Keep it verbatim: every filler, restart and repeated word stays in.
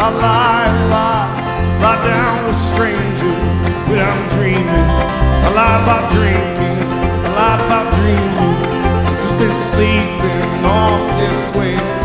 I lie, lie, lie down with strangers when I'm dreaming. I lie about drinking, I lie about dreaming. Just been sleeping off this way.